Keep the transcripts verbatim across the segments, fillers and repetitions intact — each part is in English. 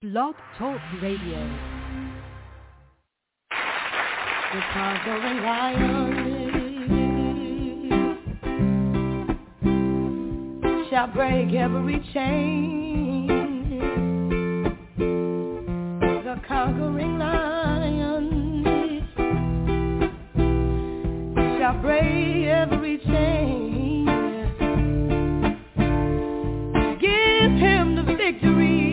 Blog Talk Radio. The conquering lion shall break every chain. The conquering lion shall break every chain. Give him the victory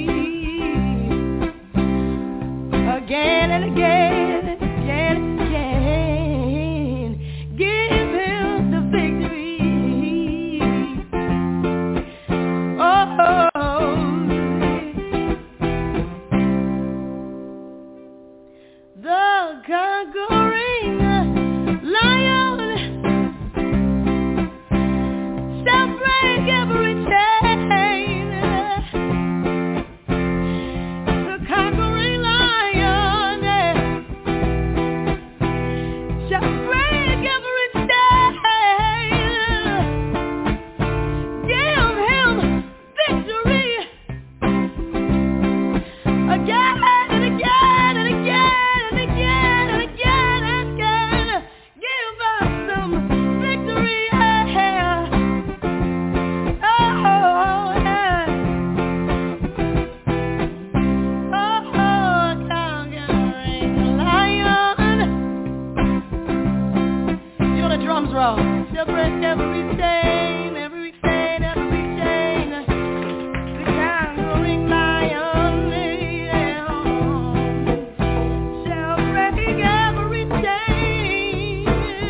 again and again, again and again. Give him the victory. Oh, the conquering lion shall break every chain. The conquering lion shall break every chain. Give him victory again and again and again and again and again and again. Give us some victory. Yeah. Oh, yeah. Oh, conquering lion. You know the drums roll. She'll break every chain, every chain, every chain. The conquering lion, yeah, shall break every chain.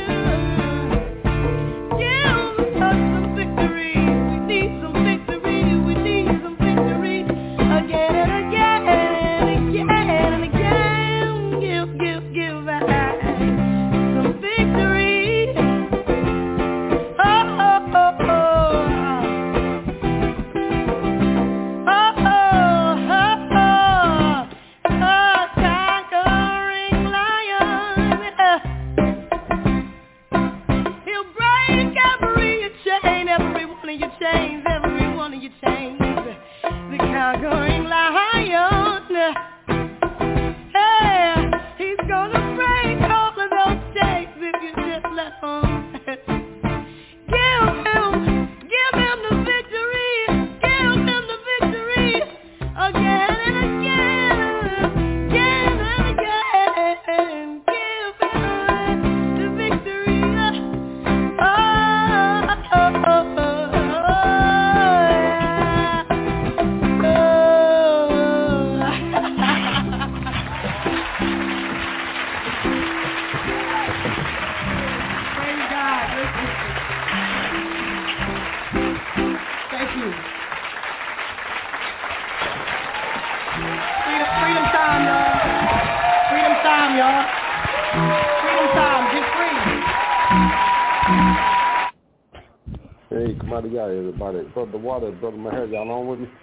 Give us some victory. We need some victory. We need some victory again and again and again and again. Give, give, give us some victory. Oh, oh, oh, oh. Oh, oh, oh, oh. Oh, conquering lion. He'll break every chain, every one of your chains, every one of your chains. The conquering lion. Hey, he's gonna break all of those chains if you just let him. Give him, give him the victory. Give him the victory again and again, again and again. Give him the victory. Oh, oh, oh, oh, oh, Praise God. Thank you. Freedom, freedom time, y'all. Freedom time, y'all. Freedom time. Get free. Hey, come out of y'all, everybody. Brother Water, Brother Maher, y'all on with me?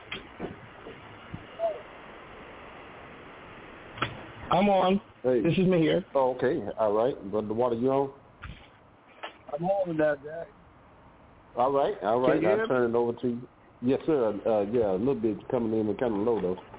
I'm on. Hey. This is me here. Oh, okay. All right. Brother Water, you on? I'm on with that, Jack. All right. All right. Can you hear I'll me? turn it over to you. Yes, sir. Uh, yeah, a little bit coming in and kind of low, though.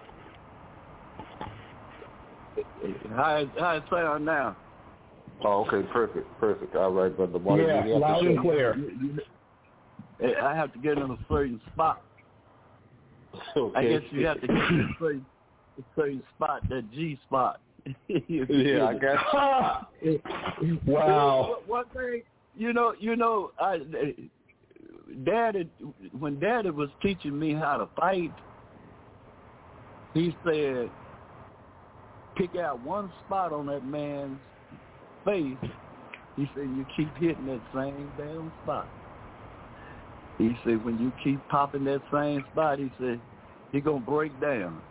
How it, how it sound now? Oh, okay. Perfect. Perfect. All right, Brother Water. Yeah, you have to loud and say- clear. You- you- I have to get in a certain spot. Okay. I guess you have to get in a certain, a certain spot, that G spot. Yeah, I got you. Wow. One thing, you know, you know, I, Daddy, when Daddy was teaching me how to fight, he said, pick out one spot on that man's face. He said, you keep hitting that same damn spot. He said, when you keep popping that same spot, he said, he going to break down.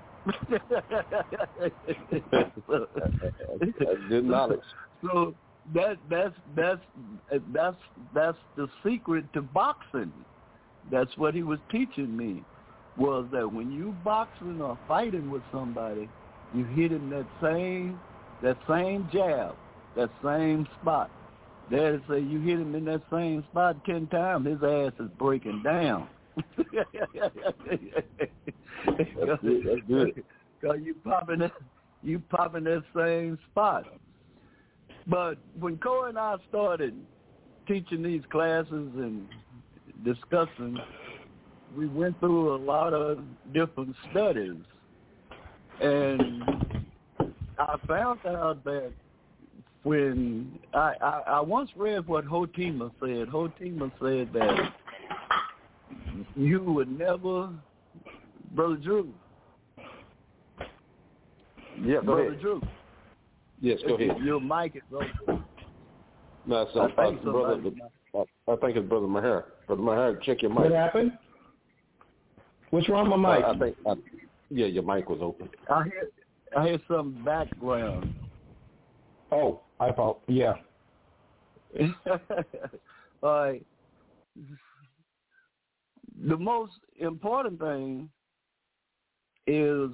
That's good knowledge. So that that's that's that's that's the secret to boxing. That's what he was teaching me, was that when you boxing or fighting with somebody, you hit him that same that same jab, that same spot. Daddy say you hit him in that same spot ten times, his ass is breaking down. That's good. That's good. Cause you popping that, you popping that same spot. But when Corey and I started teaching these classes and discussing, we went through a lot of different studies, and I found out that when I, I, I once read what Hotima said. Hotima said that you would never, Brother Drew. Yeah, go Brother ahead. Drew. Yes, go ahead. Your mic is open. No, it's, I uh, think uh, brother. somebody- I, I think it's Brother Maher. Brother Maher, check your mic. What happened? What's wrong with my mic? Uh, I think, uh, yeah, your mic was open. I hear, I hear some background. Oh, I thought, yeah. All right. The most important thing is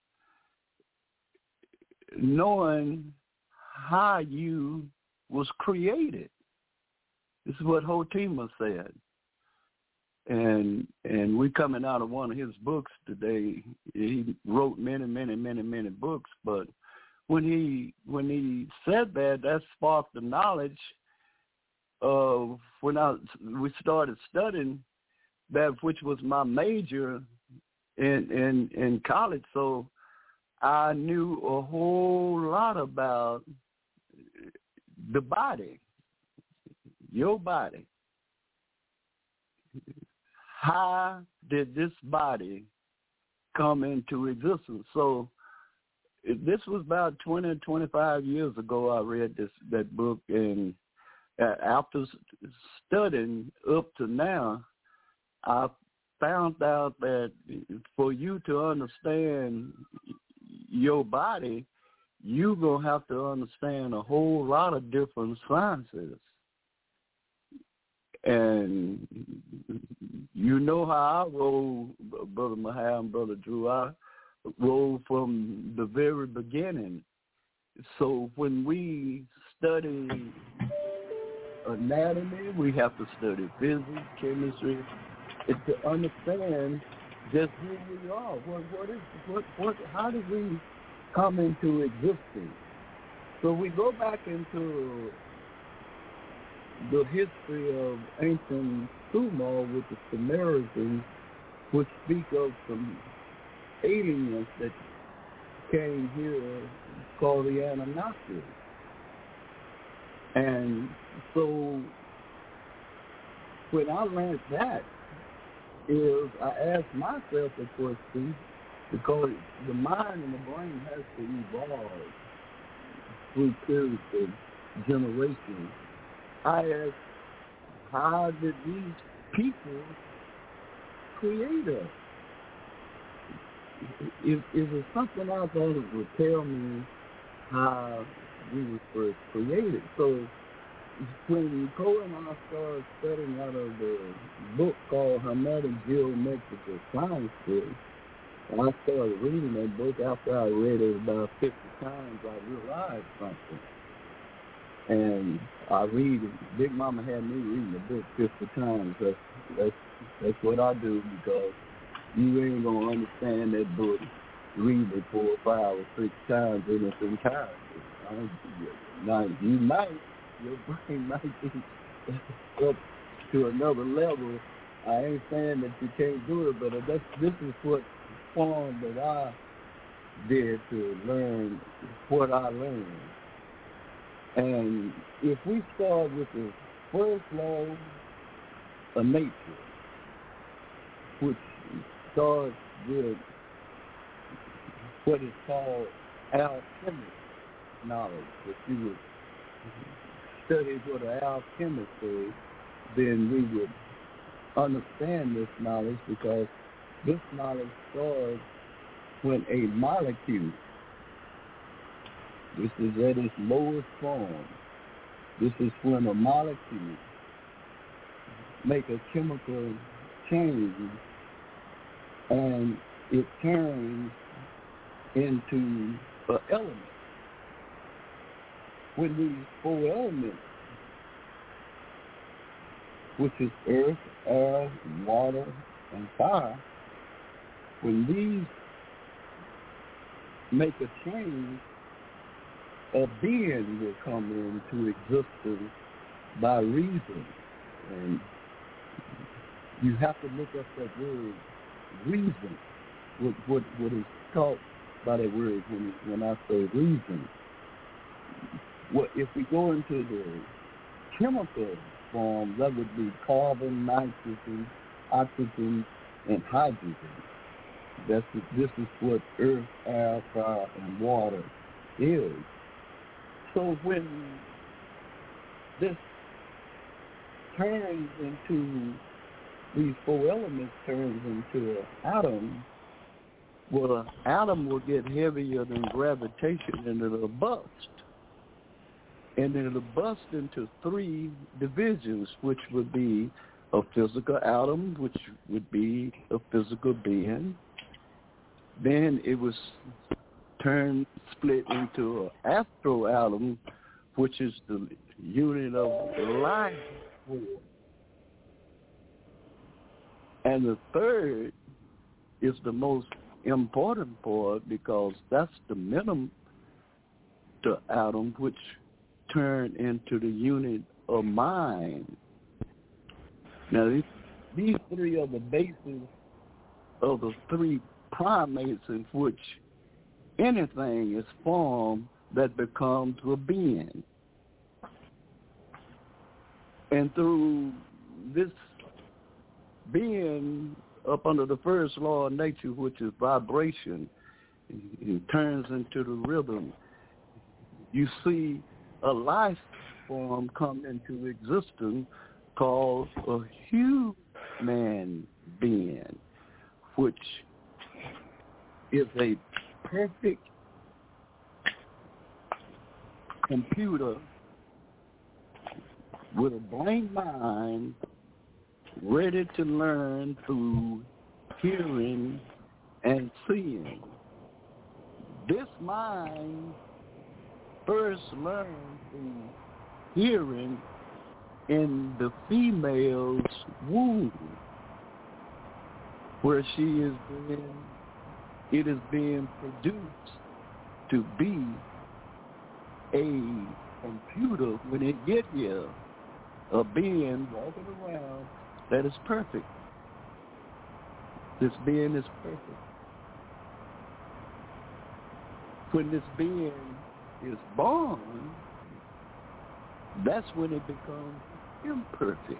knowing how you was created. This is what Hotima said. And and we coming out of one of his books today. He wrote many, many, many, many books, but when he when he said that, that sparked the knowledge of when I we started studying that, which was my major in in in college. So I knew a whole lot about the body, your body. How did this body come into existence? So this was about twenty, twenty-five years ago. I read this that book, and after studying up to now, I found out that for you to understand your body, you're going to have to understand a whole lot of different sciences. And you know how I roll, Brother Maher and Brother Drew. I roll from the very beginning. So when we study anatomy, we have to study physics, chemistry, and to understand just who we are. What, what is, what, what, how did we come into existence? So we go back into the history of ancient Sumer with the Samaritans, which speak of some aliens that came here called the Anunnaki. And so when I learned that, is I asked myself a question, because the mind and the brain has to evolve through periods of generations. I asked, how did these people create us? Is, is there something out there that would tell me how we were first created? So when Cole and I started studying out of the book called Hermetic Geometrical Sciences, and I started reading that book, after I read it about fifty times, I realized something. And I read it. Big Mama had me reading the book fifty times. That's, that's, that's what I do, because you ain't going to understand that book read it four or five or six times in its entirety. Now, you might, your brain might be up to another level. I ain't saying that you can't do it, but that's, this is what form that I did to learn what I learned. And if we start with the first law of nature, which starts with what is called alchemic knowledge, if you would study what an alchemist is, then we would understand this knowledge, because this knowledge starts when a molecule, this is at its lowest form, this is when a molecule make a chemical change and it turns into an element. When these four elements, which is earth, air, water, and fire, when these make a change, a being will come into existence by reason. And you have to look up that word, reason, what, what, what is taught by that word when, when I say reason. What, if we go into the chemical form, that would be carbon, nitrogen, oxygen, and hydrogen. That's this is what earth, air, fire, and water is. So when this turns into, these four elements turns into an atom, well, an atom will get heavier than gravitation and it'll bust. And then it'll bust into three divisions, which would be a physical atom, which would be a physical being. Then it was turned, split into an astral atom, which is the unit of life. And the third is the most important part because that's the minimum to atom, which turned into the unit of mind. Now, these, these three are the bases of the three primates in which anything is formed that becomes a being. And through this being up under the first law of nature, which is vibration, it turns into the rhythm. You see a life form come into existence called a human being, which is a perfect computer with a blank mind, ready to learn through hearing and seeing. This mind first learned through hearing in the female's womb, where she is being, it is being produced to be a computer when it get here, a being walking around that is perfect. This being is perfect. When this being is born, that's when it becomes imperfect.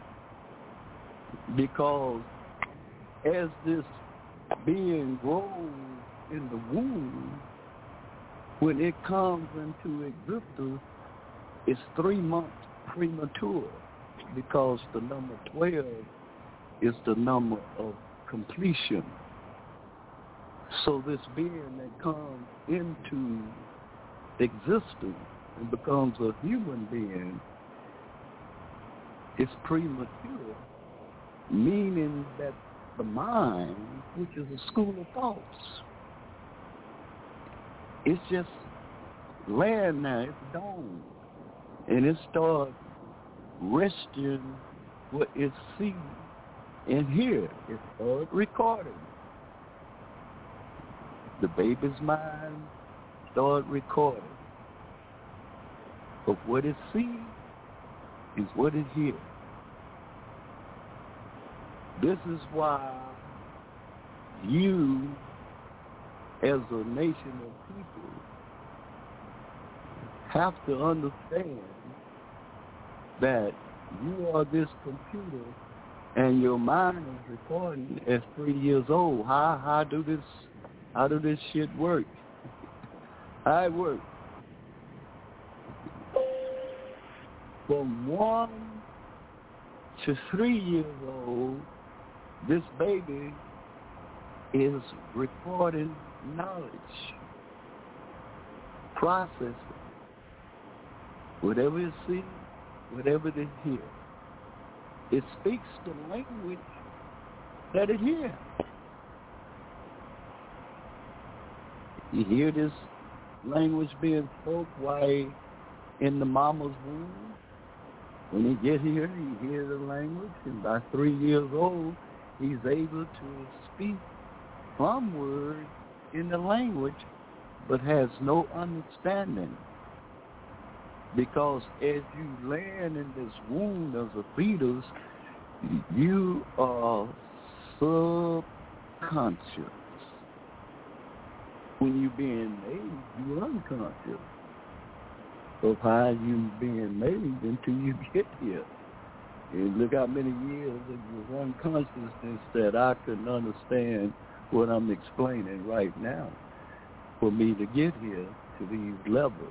Because as this being grows in the womb, when it comes into existence, it's three months premature, because the number twelve is the number of completion. So this being that comes into existence and becomes a human being is premature, meaning that the mind, which is a school of thoughts, it's just laying there, it's dawn, and it starts resting what it sees and hears. It starts recording. The baby's mind starts recording. But what it sees is what it hears. This is why you, as a nation of people, have to understand that you are this computer and your mind is recording at three years old. How how do this how do this shit work? How it works? From one to three years old, this baby is recording knowledge, processing whatever it sees, whatever it hears. It speaks the language that it hears. You hear this language being spoke while in the mama's womb. When he get here, he hears the language, and by three years old, he's able to speak some words in the language but has no understanding. Because as you land in this womb as a fetus, you are subconscious. When you're being made, you're unconscious of how you're being made until you get here. And look how many years of your unconsciousness that I couldn't understand what I'm explaining right now for me to get here to these levels.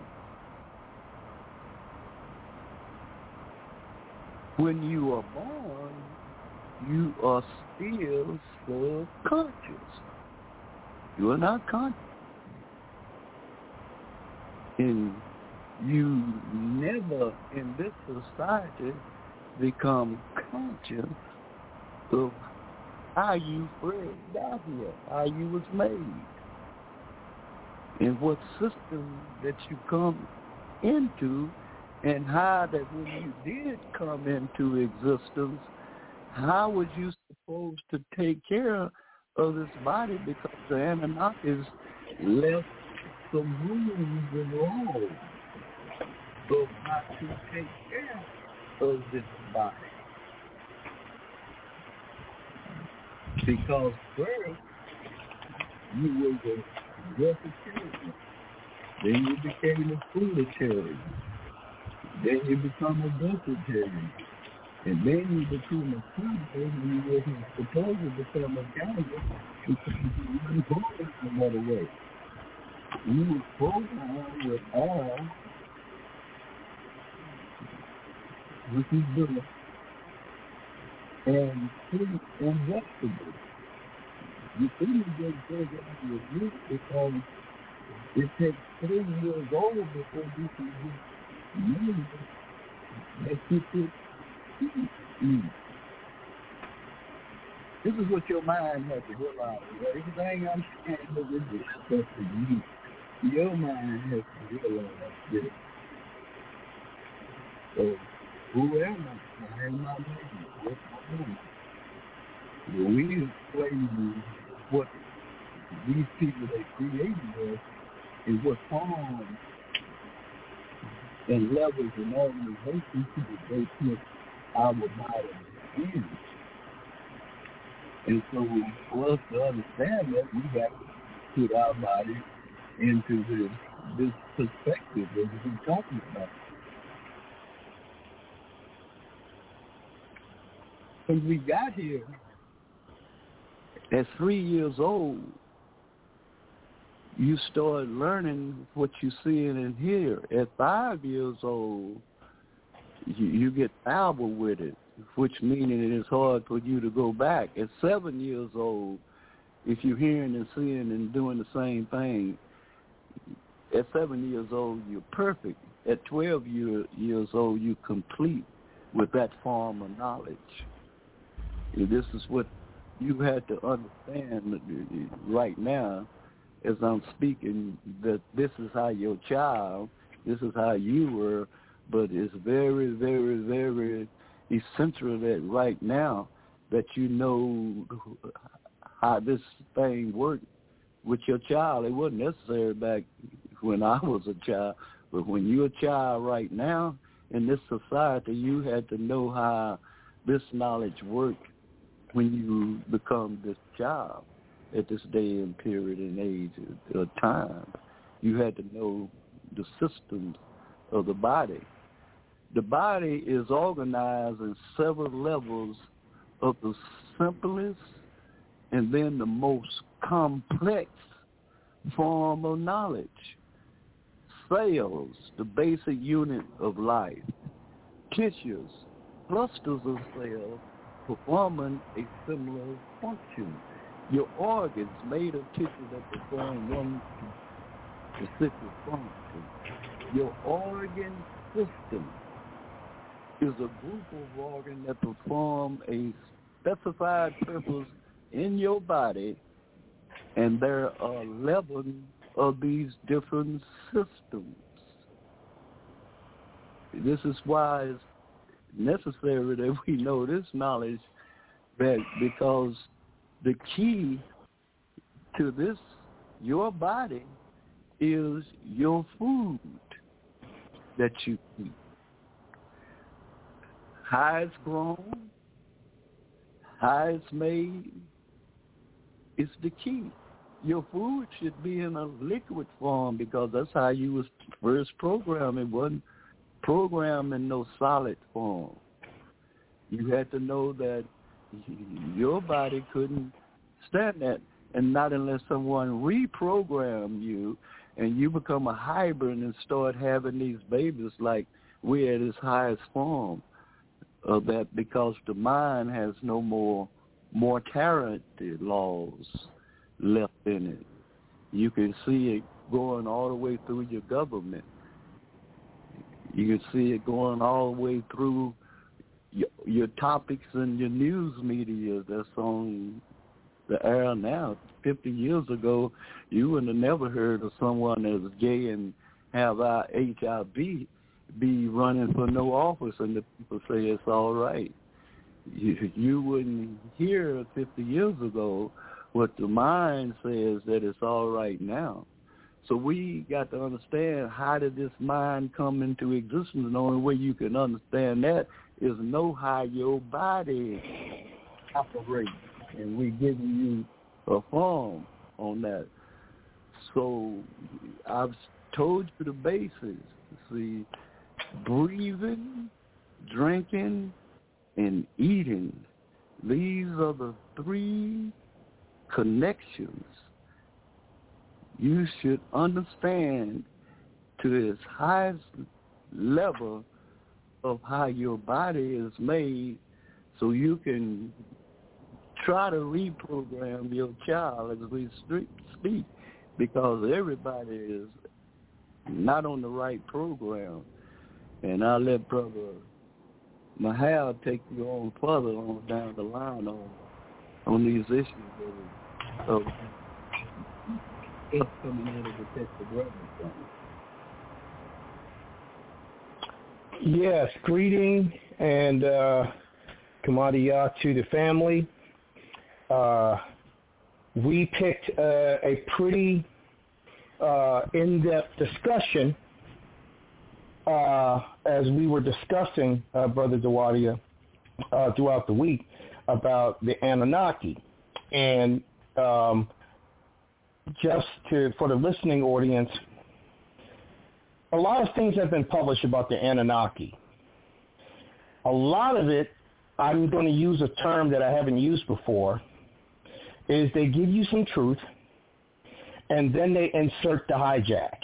When you are born, you are still subconscious. You are not conscious. And you never in this society become conscious of how you first got here, how you was made, and what system that you come into, and how that when you did come into existence, how was you supposed to take care of this body, because the Anunnakis left some rules and laws of how to take care of this body. Because first, you were the vegetarian, then you became a fruitarian, then you become a vegetarian, and then you become a carnivore, and you were supposed to become a carnivore because you weren't born another way. You were programmed with all, which is good, and food and vegetables. You couldn't get programmed with meat because it takes three years old before you can get meat that you could eat. This is what your mind has to realize. Everything I'm saying is stuff to you. Your mind has to realize this. So, who am I? I am my name. What's my name? When we explain you what these people that created us and what forms and levels and organizations that they put our body in. And so for us to understand that, we got to put our body into this, this perspective that we're talking about. When we got here, at three years old, you start learning what you see and hear. At five years old, you, you get albal with it, which meaning it is hard for you to go back. At seven years old, if you're hearing and seeing and doing the same thing, at seven years old, you're perfect. At twelve year, years old, you're complete with that form of knowledge. And this is what you had to understand right now as I'm speaking, that this is how your child, this is how you were, but it's very, very, very essential that right now that you know how this thing worked with your child. It wasn't necessary back when I was a child, but when you're a child right now in this society, you had to know how this knowledge worked when you become this child at this day and period and age of time. You had to know the systems of the body. The body is organized in several levels of the simplest and then the most complex form of knowledge. Cells, the basic unit of life. Tissues, clusters of cells performing a similar function. Your organs made of tissue that perform one specific function. Your organ system is a group of organs that perform a specified purpose in your body, and there are eleven of these different systems. This is why it's necessary that we know this knowledge, that because the key to this, your body, is your food that you eat. How it's grown, how it's made, is the key. Your food should be in a liquid form because that's how you was first programmed. It wasn't programmed in no solid form. You had to know that your body couldn't stand that, and not unless someone reprogram you and you become a hybrid and start having these babies like we're at its highest form of that, because the mind has no more mortality laws left in it. You can see it going all the way through your government. You can see it going all the way through your, your topics and your news media that's on the air now. Fifty years ago, you would have never heard of someone that's gay and have H I V be running for no office, and the people say it's all right. You, you wouldn't hear fifty years ago what the mind says that it's all right now. So we got to understand, how did this mind come into existence? And the only way you can understand that is know how your body operates. And we're giving you a form on that. So I've told you the basics. See, breathing, drinking, and eating. These are the three connections you should understand to its highest level of how your body is made, so you can try to reprogram your child as we speak, because everybody is not on the right program. And I'll let Brother Mahal take you on further on down the line on on these issues of, of us coming in to protect the brother. Yes, greeting and uh, Kamadiya to the family. Uh, we picked uh, a pretty uh, in-depth discussion uh, as we were discussing, uh, Brother Zawadia, uh, throughout the week about the Anunnaki. And um, just to, for the listening audience, a lot of things have been published about the Anunnaki. A lot of it, I'm going to use a term that I haven't used before, is they give you some truth, and then they insert the hijack.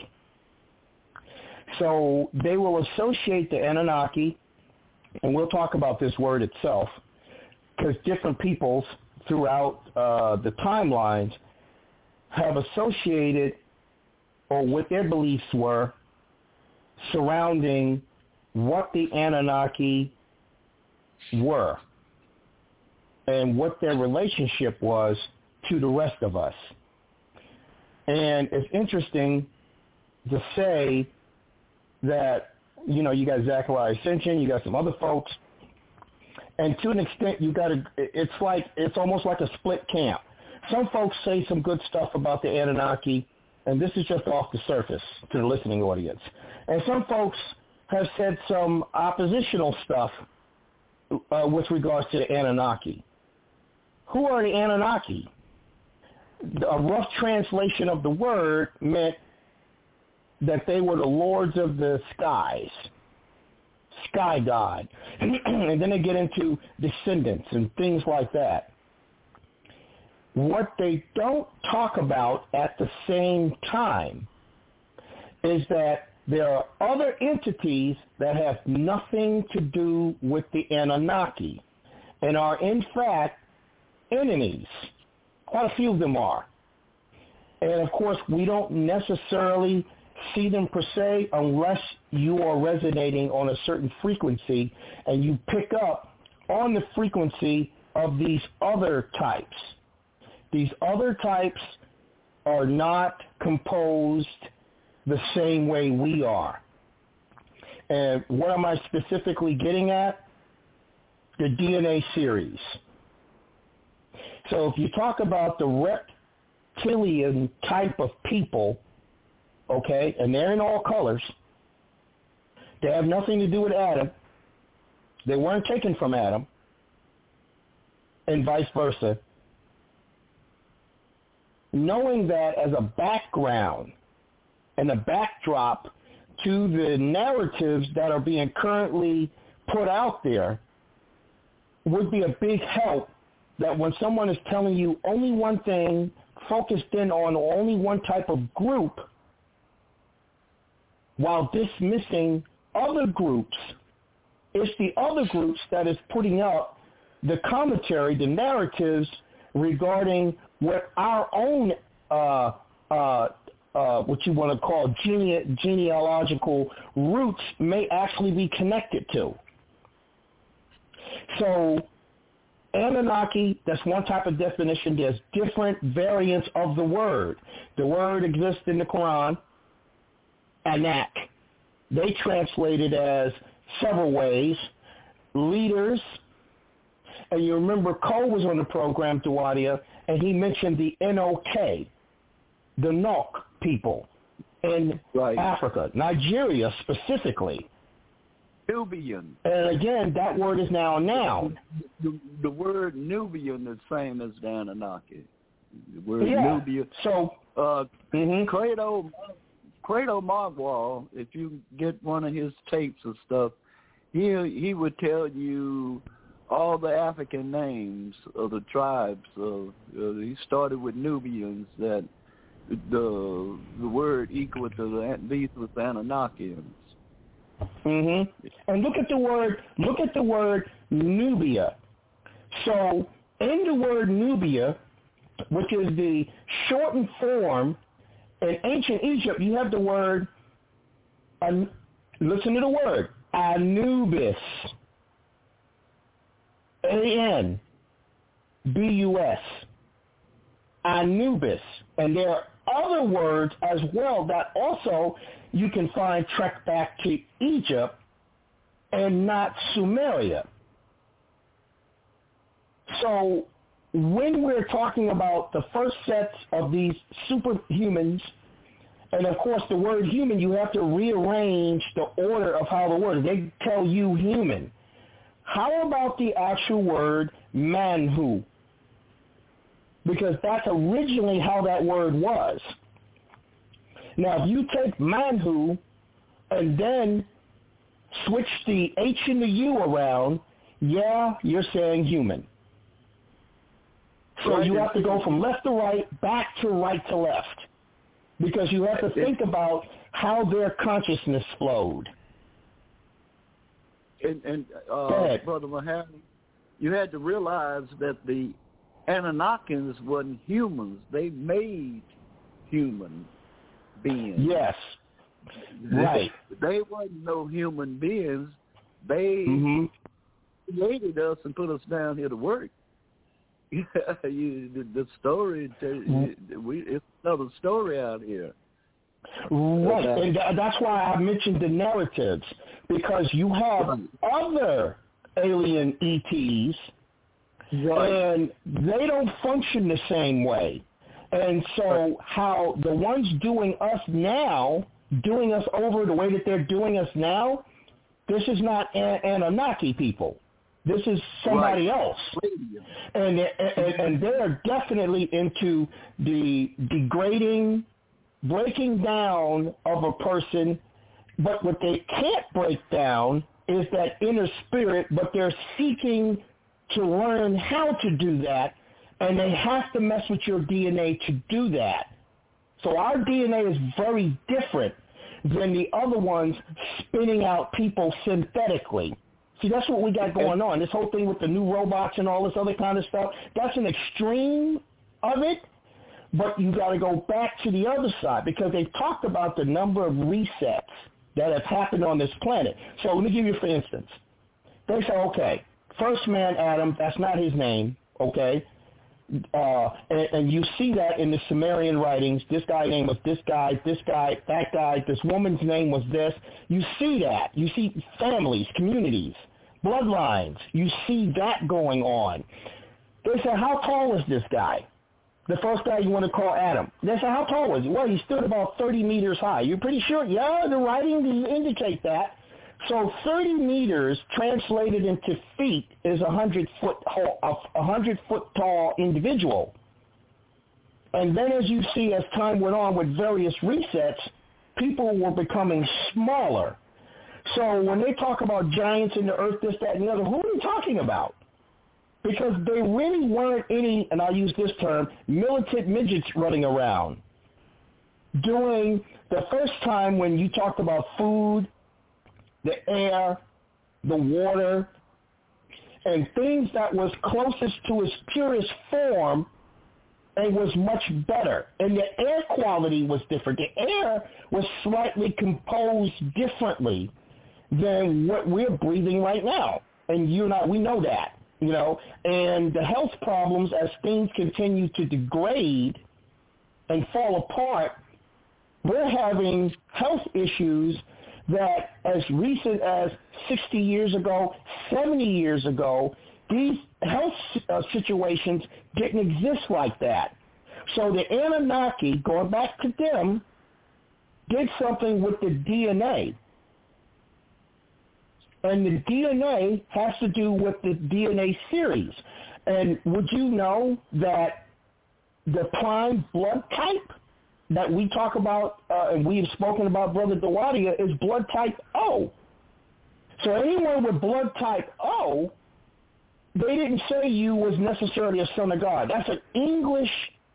So they will associate the Anunnaki, and we'll talk about this word itself, because different peoples throughout uh, the timelines have associated, or what their beliefs were, surrounding what the Anunnaki were and what their relationship was to the rest of us. And it's interesting to say that, you know, you got Zechariah Ascension, you got some other folks, and to an extent you got a, it's like, it's almost like a split camp. Some folks say some good stuff about the Anunnaki, and this is just off the surface to the listening audience. And some folks have said some oppositional stuff uh, with regards to the Anunnaki. Who are the Anunnaki? A rough translation of the word meant that they were the lords of the skies, sky god. And then they get into descendants and things like that. What they don't talk about at the same time is that there are other entities that have nothing to do with the Anunnaki and are in fact enemies. Quite a few of them are. And of course, we don't necessarily see them per se unless you are resonating on a certain frequency and you pick up on the frequency of these other types. These other types are not composed the same way we are. And what am I specifically getting at? The D N A series. So if you talk about the reptilian type of people, okay, and they're in all colors. They have nothing to do with Adam. They weren't taken from Adam, and vice versa. Knowing that as a background and a backdrop to the narratives that are being currently put out there would be a big help, that when someone is telling you only one thing, focused in on only one type of group, while dismissing other groups, it's the other groups that is putting up the commentary, the narratives regarding what our own, uh, uh, uh, what you want to call gene- genealogical roots may actually be connected to. So Anunnaki, that's one type of definition. There's different variants of the word. The word exists in the Quran, Anak. They translate it as several ways. Leaders, and you remember Cole was on the program, Duadia, and he mentioned the N O K, the Nok people in right. Africa, Nigeria specifically. Nubian. And again, that word is now a noun. The, the word Nubian is the same as the Anunnaki. The word yeah. Nubian. So, uh, mm-hmm. Credo, Credo Margwal, if you get one of his tapes and stuff, he he would tell you all the African names of the tribes. Of, uh, he started with Nubians, that the the word equal to the, these was Anunnakians. Mm-hmm. And look at the word. Look at the word Nubia. So in the word Nubia, which is the shortened form, in ancient Egypt, you have the word. Uh, listen to the word Anubis. A N B U S. Anubis. And there are other words as well that also you can find tracked back to Egypt and not Sumeria. So when we're talking about the first sets of these superhumans, and of course the word human, you have to rearrange the order of how the word, they tell you human. How about the actual word manhu? Because that's originally how that word was. Now, if you take manhu and then switch the H and the U around, yeah, you're saying human. So you have to go from left to right, back to right to left, because you have to think about how their consciousness flowed. And, and uh, Brother Mahoney, you had to realize that the Anunnakins wasn't humans. They made human beings. Yes. Right. They wasn't no human beings. They mm-hmm. created us and put us down here to work. you, the, the story, mm-hmm. we, it's another story out here. Right, and that's why I mentioned the narratives, because you have other alien E Ts, right. and they don't function the same way. And so how the ones doing us now, doing us over the way that they're doing us now, this is not An- Anunnaki people. This is somebody right. else. And, and, and they're definitely into the degrading, breaking down of a person, but what they can't break down is that inner spirit, but they're seeking to learn how to do that, and they have to mess with your D N A to do that. So our D N A is very different than the other ones spinning out people synthetically. See, that's what we got going on. This whole thing with the new robots and all this other kind of stuff, that's an extreme of it. But you got to go back to the other side, because they've talked about the number of resets that have happened on this planet. So let me give you, for instance, they say, okay, first man, Adam, that's not his name, okay? Uh, and, and you see that in the Sumerian writings. This guy's name was this guy, this guy, that guy, this woman's name was this. You see that. You see families, communities, bloodlines. You see that going on. They say, how tall is this guy? The first guy you want to call Adam. They said, how tall was he? Well, he stood about thirty meters high. You're pretty sure? Yeah, the writing indicate that. So thirty meters translated into feet is a hundred foot a hundred foot tall individual. And then as you see, as time went on with various resets, people were becoming smaller. So when they talk about giants in the earth, this, that, and the other, who are they talking about? Because they really weren't any, and I'll use this term, militant midgets running around. During the first time when you talked about food, the air, the water, and things that was closest to its purest form, and was much better. And the air quality was different. The air was slightly composed differently than what we're breathing right now. And you and I, we know that. You know, and the health problems as things continue to degrade and fall apart, we're having health issues that as recent as sixty years ago, seventy years ago, these health uh, situations didn't exist like that. So the Anunnaki, going back to them, did something with the D N A. And the D N A has to do with the D N A series. And would you know that the prime blood type that we talk about, uh, and we have spoken about, Brother Dawadia, is blood type O. So anyone with blood type O, they didn't say you was necessarily a son of God. That's an English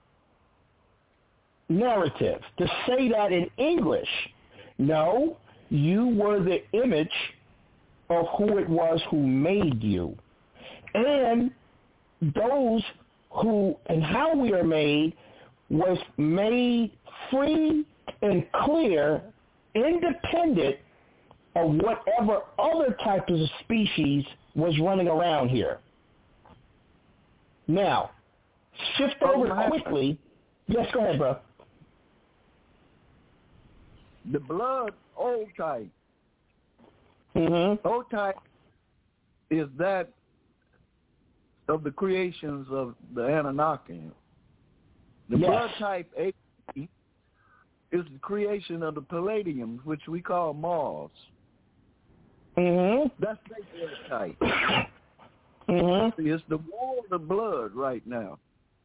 narrative to say that in English. No, you were the image of who it was who made you. And those who and how we are made was made free and clear, independent of whatever other type of species was running around here. Now, shift over oh, quickly. Yes, go ahead, bro. The blood O type. Mm-hmm. O type is that of the creations of the Anunnaki. The yes. blood type A is the creation of the Palladiums, which we call Mars. Mm-hmm. That's their blood type. Mm-hmm. It's the war of the blood right now.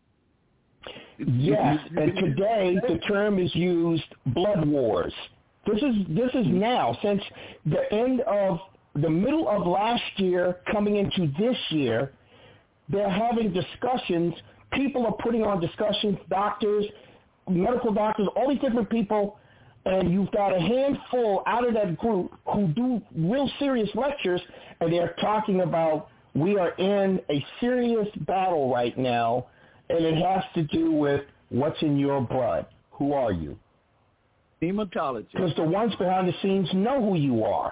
Yes, and today the term is used, blood wars. This is this is now, since the end of the middle of last year coming into this year, they're having discussions. People are putting on discussions, doctors, medical doctors, all these different people, and you've got a handful out of that group who do real serious lectures, and they're talking about we are in a serious battle right now, and it has to do with what's in your blood. Who are you? Hematology. Because the ones behind the scenes know who you are.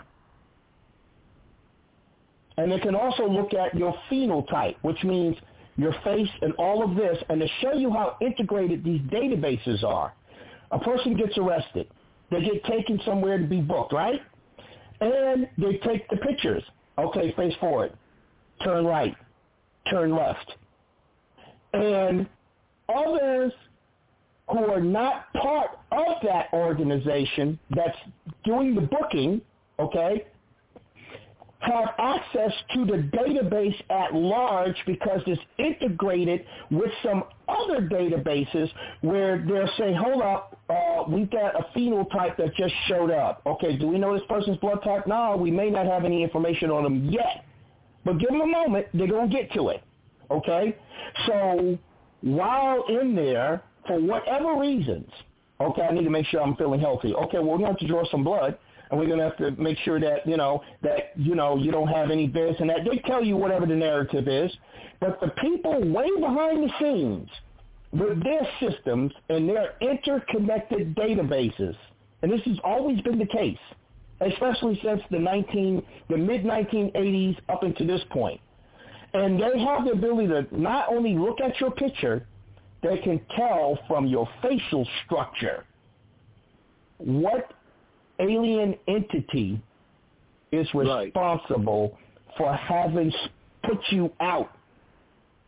And they can also look at your phenotype, which means your face and all of this, and to show you how integrated these databases are. A person gets arrested. They get taken somewhere to be booked, right? And they take the pictures. Okay, face forward. Turn right. Turn left. And others who are not part of that organization that's doing the booking, okay, have access to the database at large because it's integrated with some other databases where they'll say, hold up, uh, we've got a phenotype that just showed up. Okay, do we know this person's blood type? No, we may not have any information on them yet. But give them a moment, they're going to get to it, okay? So while in there, for whatever reasons, okay, I need to make sure I'm feeling healthy. Okay, well, we're going to have to draw some blood, and we're going to have to make sure that, you know, that, you know, you don't have any this and that. They tell you whatever the narrative is, but the people way behind the scenes with their systems and their interconnected databases, and this has always been the case, especially since the nineteen, the mid nineteen eighties up into this point. And they have the ability to not only look at your picture, they can tell from your facial structure what alien entity is responsible right. for having put you out.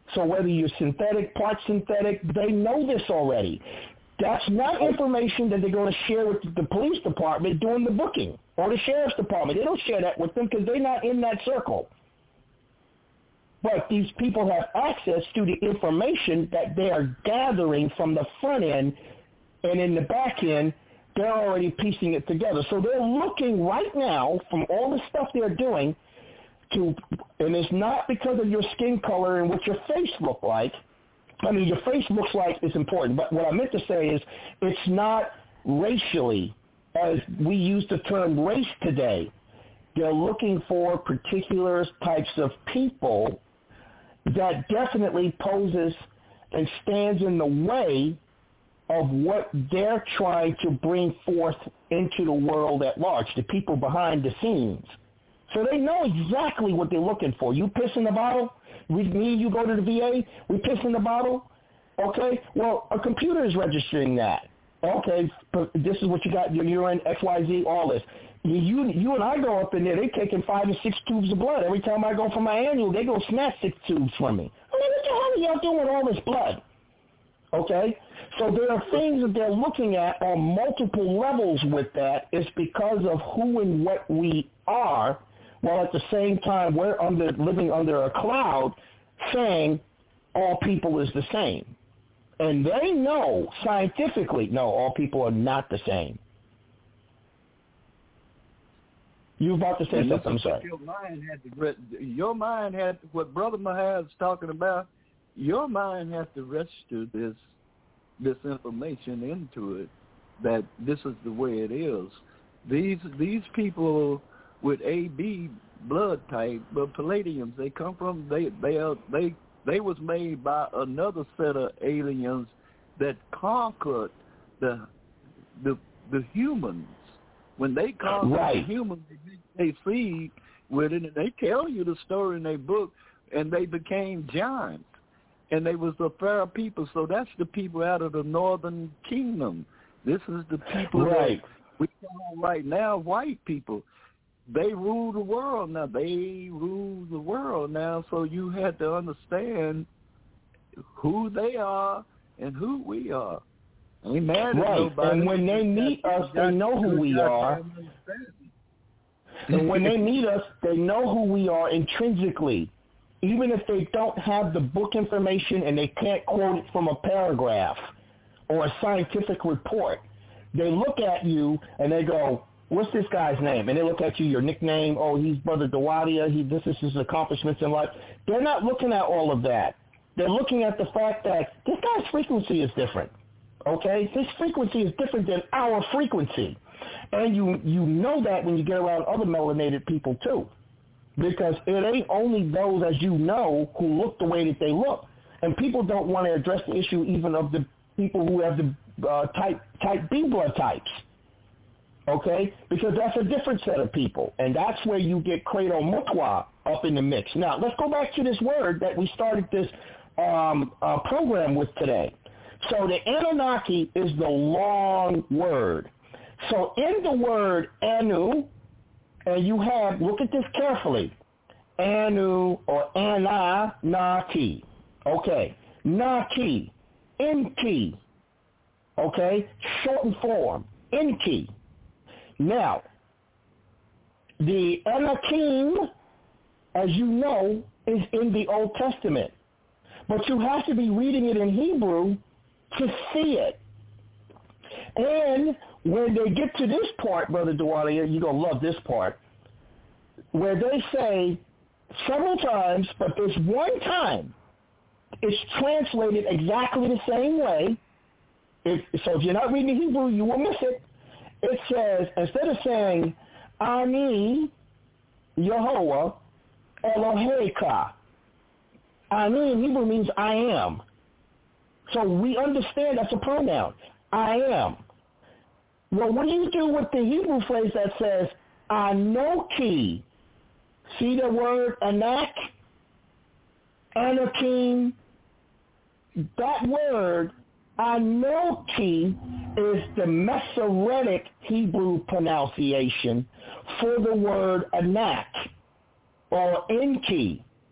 So whether you're synthetic, part synthetic, they know this already. That's not information that they're going to share with the police department doing the booking or the sheriff's department. They don't share that with them because they're not in that circle. But these people have access to the information that they are gathering from the front end, and in the back end, they're already piecing it together. So they're looking right now from all the stuff they're doing to, and it's not because of your skin color and what your face look like. I mean, your face looks like it's important, but what I meant to say is it's not racially, as we use the term race today. They're looking for particular types of people that definitely poses and stands in the way of what they're trying to bring forth into the world at large, the people behind the scenes. So they know exactly what they're looking for. You piss in the bottle? We, me and you go to the V A, we piss in the bottle? Okay, well, a computer is registering that. Okay, but this is what you got, your urine, X Y Z, all this. You you and I go up in there, they're taking five or six tubes of blood. Every time I go for my annual, they go snatch six tubes from me. I mean, what the hell are y'all doing with all this blood? Okay? So there are things that they're looking at on multiple levels with that. It's because of who and what we are, while at the same time we're under living under a cloud saying all people is the same. And they know scientifically, no, all people are not the same. You were about to say and something, I'm sorry. Your mind had to, your mind had, what Brother Mahab's talking about, your mind has to register this this information into it, that this is the way it is. These these people with A B blood type, but palladiums, they come from, they they are, they they was made by another set of aliens that conquered the the the humans. When they conquered right. the humans, they feed with it, and they tell you the story in their book, and they became giants. And they was the fair people, so that's the people out of the northern kingdom. This is the people right. that we call right now white people. They rule the world now. They rule the world now, so you had to understand who they are and who we are. I ain't mad at right. nobody. And when they meet us, they know who we are. And when they meet us, they know who we are intrinsically. Even if they don't have the book information and they can't quote it from a paragraph or a scientific report, they look at you and they go, what's this guy's name? And they look at you, your nickname, oh, he's Brother Dawadia, he, this is his accomplishments in life. They're not looking at all of that. They're looking at the fact that this guy's frequency is different, okay? His frequency is different than our frequency. And you, you know that when you get around other melanated people too. Because it ain't only those, as you know, who look the way that they look. And people don't want to address the issue even of the people who have the uh, type type B blood types, okay? Because that's a different set of people. And that's where you get Credo Mutwa up in the mix. Now, let's go back to this word that we started this um, uh, program with today. So the Anunnaki is the long word. So in the word Anu, and you have, look at this carefully, Anu or Anunnaki, okay, Naki, Enki, okay, shortened form, Enki. Now, the Anakim, as you know, is in the Old Testament, but you have to be reading it in Hebrew to see it. And when they get to this part, Brother Dawadia, you're going to love this part, where they say several times, but there's one time it's translated exactly the same way. If, so if you're not reading Hebrew, you will miss it. It says, instead of saying, Ani Yehovah Eloheka, Ani in Hebrew means I am. So we understand that's a pronoun. I am. Well, what do you do with the Hebrew phrase that says, Anoki? See the word Anak? Anakim? That word, Anoki, is the Masoretic Hebrew pronunciation for the word Anak or Enki.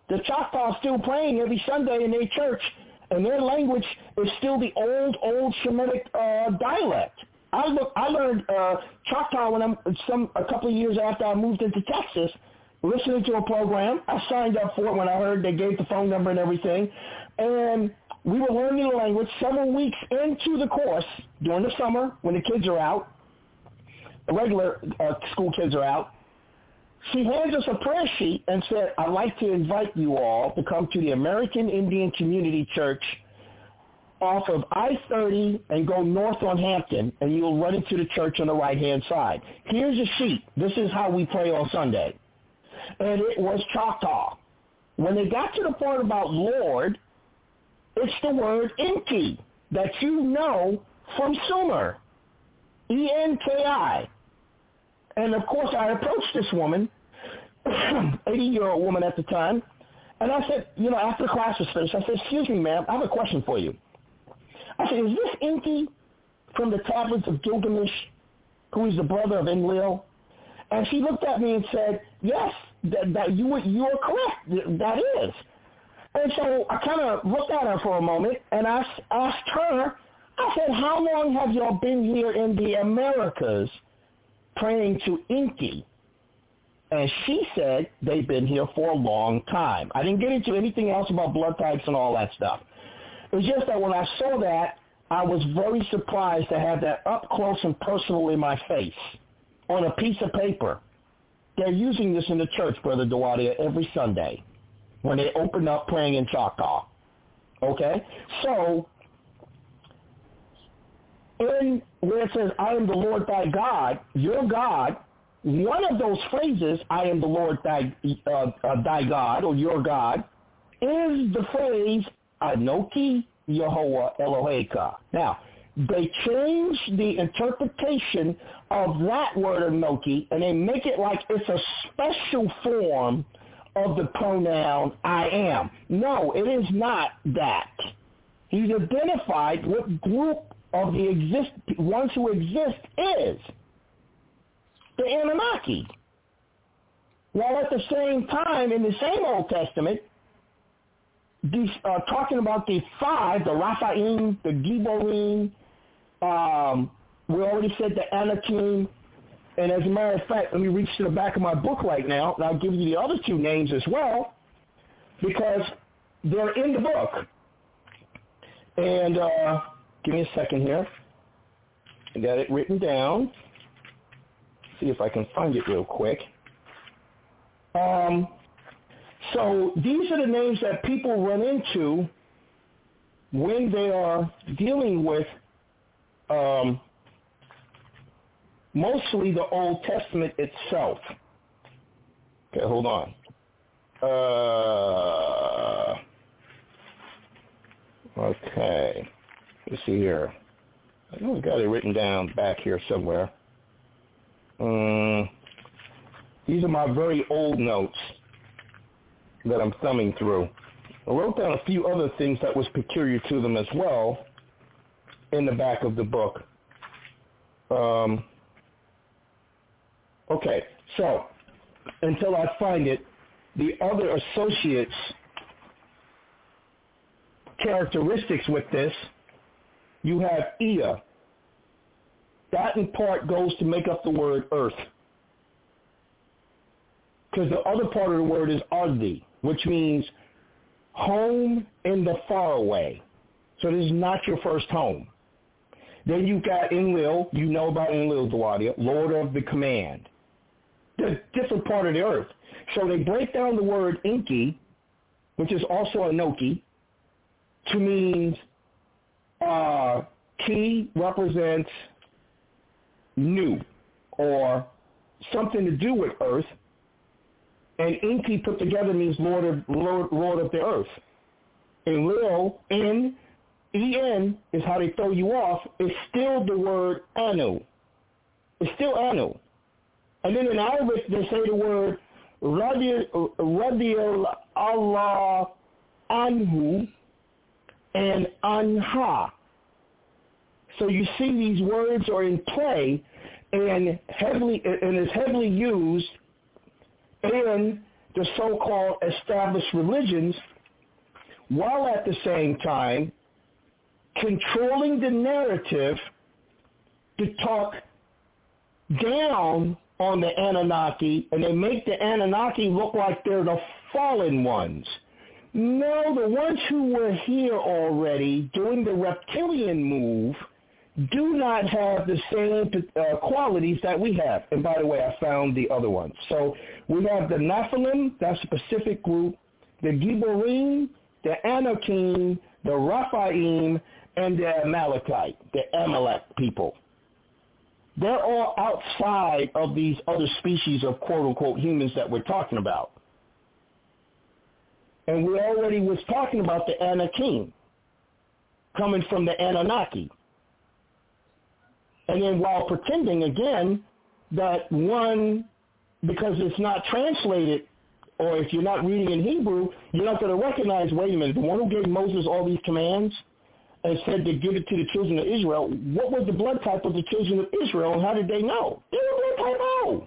The Choctaw still praying every Sunday in their church, and their language is still the old, old Shemitic uh, dialect. I look, I learned uh, Choctaw when I'm some a couple of years after I moved into Texas, listening to a program. I signed up for it when I heard they gave the phone number and everything, and we were learning the language several weeks into the course during the summer when the kids are out, the regular uh, school kids are out. She hands us a prayer sheet and said, I'd like to invite you all to come to the American Indian Community Church off of I thirty and go north on Hampton, and you'll run into the church on the right-hand side. Here's a sheet. This is how we pray on Sunday. And it was Choctaw. When they got to the part about Lord, it's the word Enki that you know from Sumer, E N K I. And, of course, I approached this woman, eighty-year-old woman at the time, and I said, you know, after the class was finished, I said, excuse me, ma'am, I have a question for you. I said, is this Enki from the tablets of Gilgamesh, who is the brother of Enlil? And she looked at me and said, yes, that, that you, you are correct, that is. And so I kind of looked at her for a moment, and I asked her, I said, how long have y'all been here in the Americas praying to Enki? And she said they've been here for a long time. I didn't get into anything else about blood types and all that stuff. It was just that when I saw that, I was very surprised to have that up close and personal in my face on a piece of paper. They're using this in the church, Brother Dawadia, every Sunday when they open up praying in Choctaw. Okay? So, in where it says, I am the Lord thy God, your God, one of those phrases, I am the Lord thy, uh, uh, thy God, or your God, is the phrase, Anoki Yehovah Eloheka. Now, they change the interpretation of that word Anoki, and they make it like it's a special form of the pronoun I am. No, it is not that. He's identified what group of the exist ones who exist is the Anunnaki. While at the same time, in the same Old Testament, these, uh, talking about the five, the Raphaim, the Giborim, um, we already said the Anakim, and as a matter of fact, let me reach to the back of my book right now, and I'll give you the other two names as well, because they're in the book. And uh, give me a second here. I got it written down. See if I can find it real quick. Um, so these are the names that people run into when they are dealing with um, mostly the Old Testament itself. Okay, hold on. Uh, okay, let's see here. I know I got it written down back here somewhere. Um, these are my very old notes that I'm thumbing through. I wrote down a few other things that was peculiar to them as well in the back of the book. Um, okay, so until I find it, the other associates characteristics with this, you have Ea. That in part goes to make up the word earth. Because the other part of the word is Ardi, which means home in the faraway. So this is not your first home. Then you've got Enlil. You know about Enlil, Dawadia, Lord of the Command. The different part of the earth. So they break down the word Enki, which is also Anoki, to mean uh, Ki represents new or something to do with earth, and Enki put together means Lord of Lord, Lord of the earth. Enlil, N, E N is how they throw you off. It's still the word Anu. It's still Anu. And then in Arabic they say the word Radial Allah Anhu and Anha. So you see these words are in play and heavily and is heavily used, and the so-called established religions, while at the same time controlling the narrative to talk down on the Anunnaki, and they make the Anunnaki look like they're the fallen ones. No, the ones who were here already doing the reptilian move do not have the same uh, qualities that we have. And by the way, I found the other ones. So we have the Nephilim, that's a Pacific group, the Gibborim, the Anakim, the Raphaim, and the Amalekite, the Amalek people. They're all outside of these other species of quote-unquote humans that we're talking about. And we already was talking about the Anakim coming from the Anunnaki. And then while pretending, again, that one, because it's not translated, or if you're not reading in Hebrew, you're not going to recognize, wait a minute, the one who gave Moses all these commands and said to give it to the children of Israel, what was the blood type of the children of Israel, and how did they know? They were blood type O.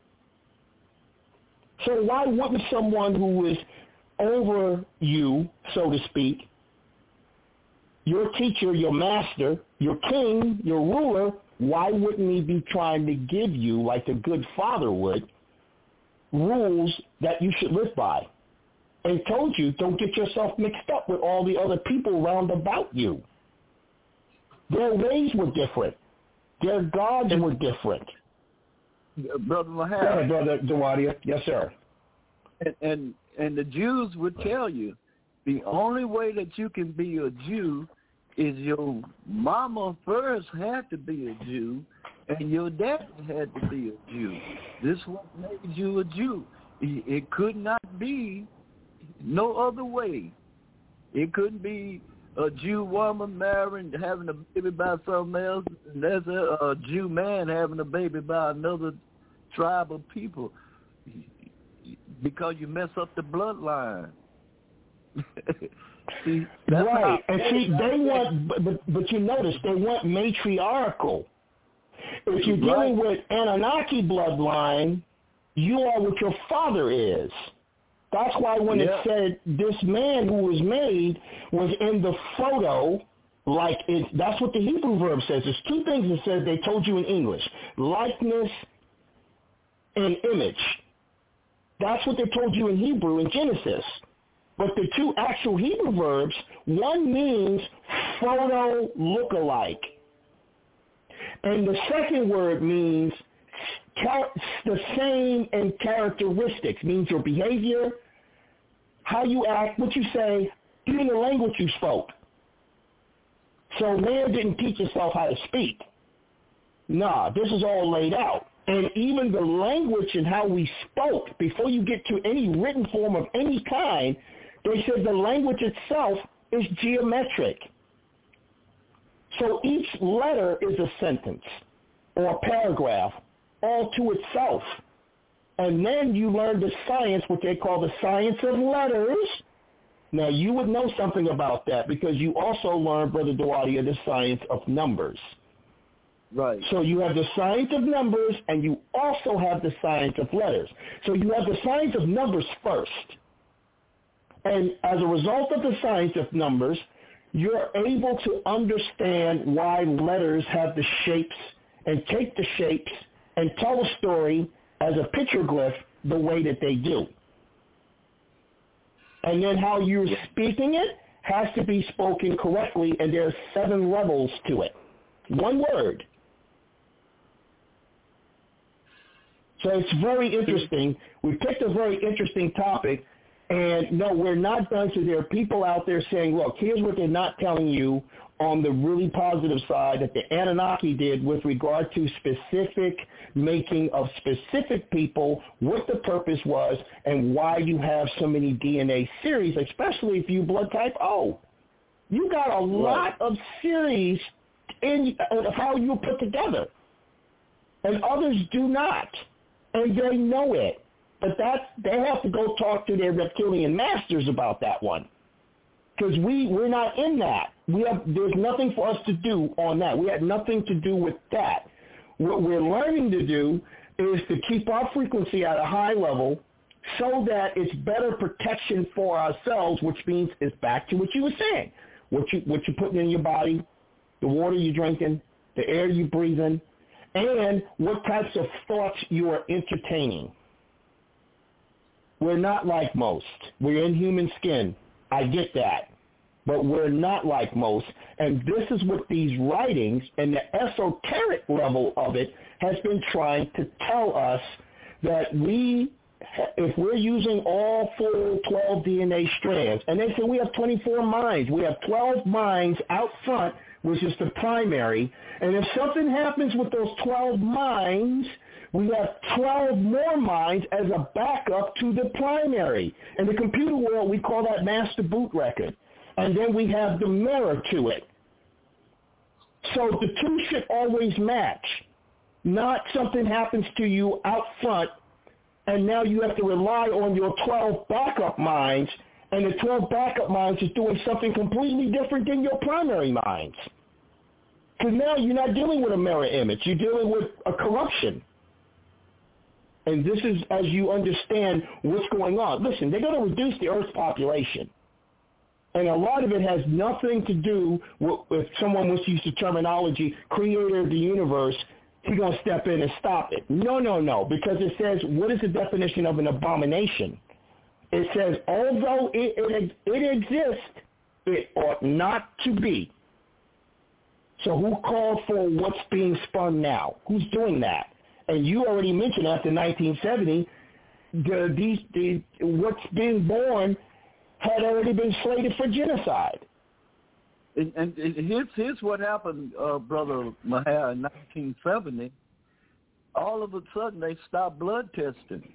So why wouldn't someone who is over you, so to speak, your teacher, your master, your king, your ruler, why wouldn't he be trying to give you, like a good father would, rules that you should live by? And told you, don't get yourself mixed up with all the other people round about you. Their ways were different. Their gods were different. Brother Lahab. Go ahead, Brother Dawadia. Yes, sir. And, and and the Jews would tell you, the only way that you can be a Jew is your mama first had to be a Jew, and your dad had to be a Jew. This what made you a Jew. It could not be no other way. It couldn't be a Jew woman marrying, having a baby by someone else, and there's a, a Jew man having a baby by another tribe of people, because you mess up the bloodline. see, right, and see, they want, but, but you notice, they want matriarchal. If you're dealing right. with Anunnaki bloodline, you are what your father is. That's why when yeah. it said this man who was made was in the photo, like it, that's what the Hebrew verb says. There's two things it says they told you in English: likeness and image. That's what they told you in Hebrew in Genesis. But the two actual Hebrew verbs, one means photo look-alike, and the second word means the same in characteristics, means your behavior, how you act, what you say, even the language you spoke. So man didn't teach himself how to speak. Nah, this is all laid out. And even the language and how we spoke, before you get to any written form of any kind, they said the language itself is geometric. So each letter is a sentence or a paragraph all to itself. And then you learn the science, what they call the science of letters. Now, you would know something about that because you also learned, Brother Dawadia, the science of numbers. Right. So you have the science of numbers, and you also have the science of letters. So you have the science of numbers first. And as a result of the science of numbers, you're able to understand why letters have the shapes and take the shapes and tell a story as a petroglyph the way that they do. And then how you're speaking it has to be spoken correctly, and there are seven levels to it. One word. So it's very interesting. We picked a very interesting topic, and no, we're not done. So there are people out there saying, look, here's what they're not telling you on the really positive side that the Anunnaki did with regard to specific making of specific people, what the purpose was, and why you have so many D N A series, especially if you blood type O. You got a lot of series in of how you put together, and others do not, and they know it. But that's, they have to go talk to their reptilian masters about that one, because we we're not in that. We have there's nothing for us to do on that. We had nothing to do with that. What we're learning to do is to keep our frequency at a high level, so that it's better protection for ourselves, which means it's back to what you were saying, what you what you're putting in your body, the water you're drinking, the air you're breathing, and what types of thoughts you are entertaining. We're not like most. We're in human skin. I get that. But we're not like most. And this is what these writings and the esoteric level of it has been trying to tell us, that we, if we're using all full twelve D N A strands, and they say we have twenty-four minds. We have twelve minds out front, which is the primary. And if something happens with those twelve minds, we have twelve more minds as a backup to the primary. In the computer world, we call that master boot record. And then we have the mirror to it. So the two should always match. Not something happens to you out front, and now you have to rely on your twelve backup minds, and the twelve backup minds is doing something completely different than your primary minds. Because now you're not dealing with a mirror image. You're dealing with a corruption. And this is as you understand what's going on. Listen, they're going to reduce the Earth's population. And a lot of it has nothing to do with, if someone wants to use the terminology, creator of the universe, he's going to step in and stop it. No, no, no, because it says, what is the definition of an abomination? It says, although it, it, it exists, it ought not to be. So who called for what's being spun now? Who's doing that? And you already mentioned after nineteen seventy, the, these, the, what's being born had already been slated for genocide. And, and, and here's, here's what happened, uh, Brother Maher, in nineteen seventy. All of a sudden, they stopped blood testing.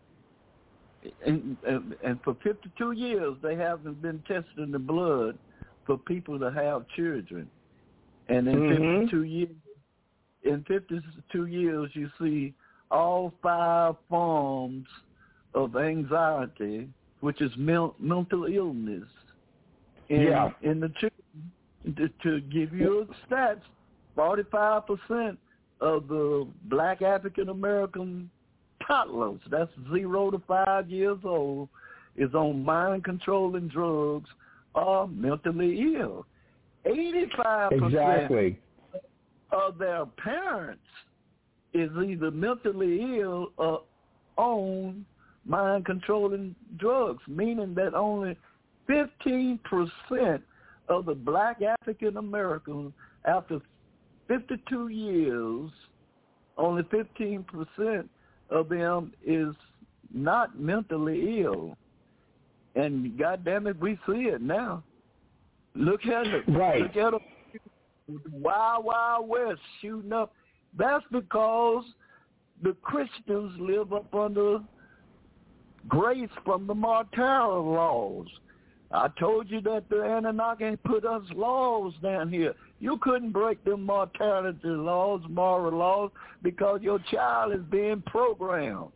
And, and, and for fifty-two years, they haven't been testing the blood for people to have children. And in mm-hmm. fifty-two years, in fifty-two years, you see all five forms of anxiety, which is mel- mental illness, in, yeah. in the children. To, to give you stats, forty-five percent of the black African-American toddlers, that's zero to five years old, is on mind-controlling drugs or mentally ill. eighty-five percent exactly. of their parents is either mentally ill or on mind-controlling drugs, meaning that only fifteen percent of the black African Americans, after fifty-two years, only fifteen percent of them is not mentally ill. And goddamn it, we see it now. Look at it. Right. Look at the Wild Wild West shooting up. That's because the Christians live up under grace from the Martara laws. I told you that the Anunnaki put us laws down here. You couldn't break them mortality laws, moral laws, because your child is being programmed.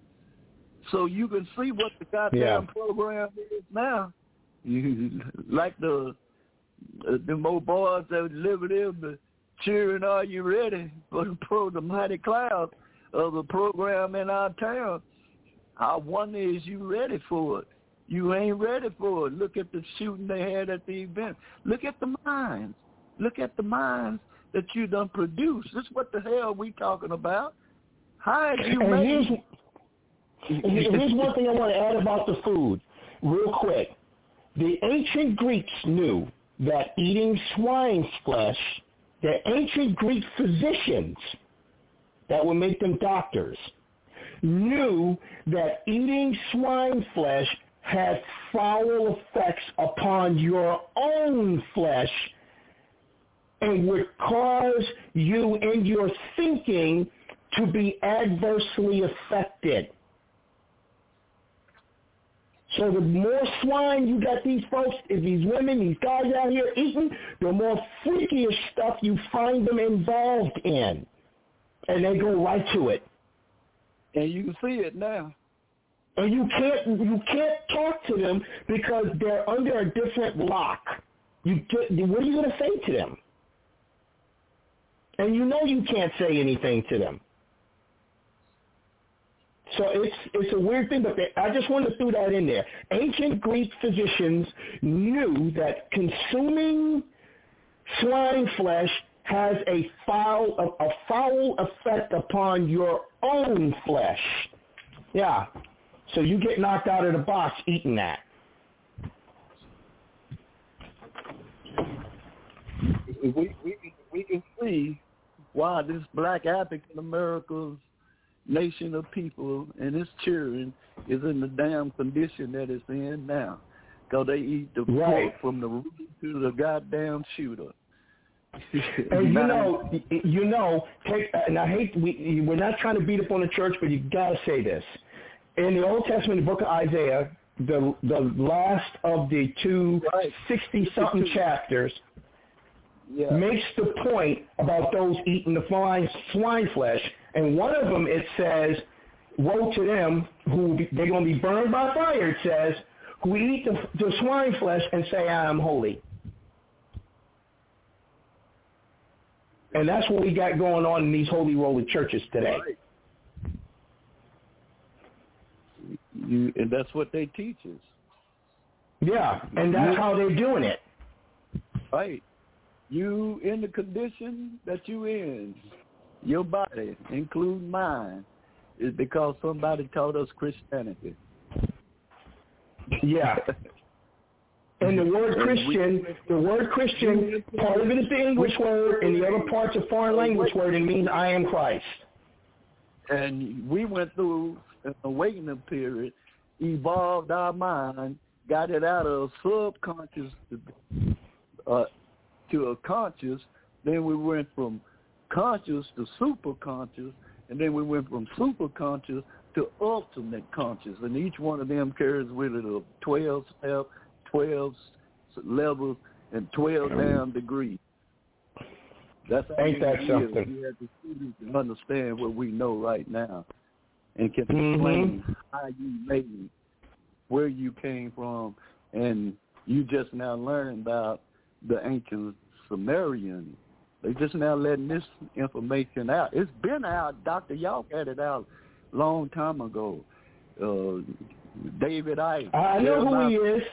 So you can see what the goddamn yeah. program is now. You, like the uh, the more boys that live in the cheering, are you ready for the pro, the mighty cloud of the program in our town? I wonder, is you ready for it? You ain't ready for it. Look at the shooting they had at the event. Look at the minds. Look at the minds that you done produced. This is what the hell we talking about. How did you and make here's, here's one thing I want to add about the food, real quick. The ancient Greeks knew that eating swine's flesh, the ancient Greek physicians that would make them doctors, knew that eating swine flesh had foul effects upon your own flesh and would cause you in your thinking to be adversely affected. So the more swine you got these folks, these women, these guys out here eating, the more freakiest stuff you find them involved in. And they go right to it. And you can see it now. And you can't you can't talk to them because they're under a different lock. You what are you going to say to them? And you know you can't say anything to them. So it's it's a weird thing, but they, I just wanted to throw that in there. Ancient Greek physicians knew that consuming swine flesh has a foul a, a foul effect upon your own flesh. Yeah. So you get knocked out of the box eating that. We we we can see why this black African America's nation of people and its children is in the damn condition that it's in now, because they eat the right. pork from the root to the goddamn shooter. And you know, you know, take, and I hate we we're not trying to beat up on the church, but you gotta say this. In the Old Testament, the book of Isaiah, the the last of the two right. sixty-something chapters. Yeah. Makes the point about those eating the swine, swine flesh, and one of them it says, "Woe to them who be, they're going to be burned by fire." It says, "Who eat the, the swine flesh and say, I am holy." And that's what we got going on in these holy roller churches today. Right. You, and that's what they teach us. Yeah, and that's how they're doing it. Right. You in the condition that you in, your body, including mine, is because somebody taught us Christianity. Yeah. And the word Christian, the word Christian, part of it is the English word, and the other part's a foreign language word, and means I am Christ. And we went through an awakening period, evolved our mind, got it out of subconscious uh, to a conscious, then we went from conscious to superconscious, and then we went from superconscious to ultimate conscious, and each one of them carries with it a twelve step, twelve levels, and twelve damn degrees. That's how Ain't that something? We have the students to understand what we know right now, and can mm-hmm. explain how you made it, where you came from, and you just now learning about the ancient Sumerian. They just now letting this information out. It's been out. Doctor York had it out a long time ago. Uh, David Icke. I know who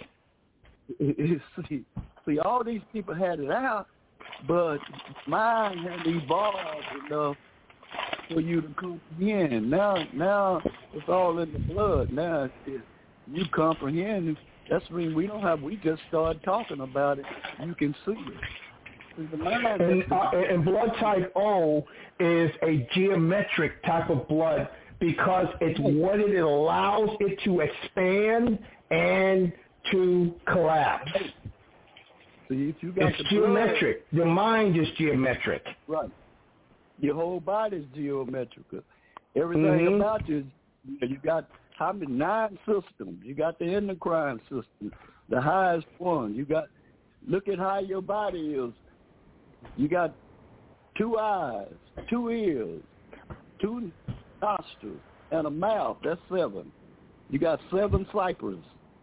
he is. see, see, all these people had it out, but mine had evolved enough for you to comprehend. Now, now it's all in the blood. Now, it's, it's, you comprehend. That's when we don't have. We just started talking about it. You can see it. And, uh, and blood type O is a geometric type of blood because it's what it allows it to expand and to collapse. See, if you got it's the geometric. blood, the mind is geometric. Right. Your whole body is geometrical. Everything mm-hmm. about you, you got how many nine systems. You got the endocrine system, the highest one. You got look at how your body is. You got two eyes, two ears, two nostrils, and a mouth. That's seven. You got seven ciphers.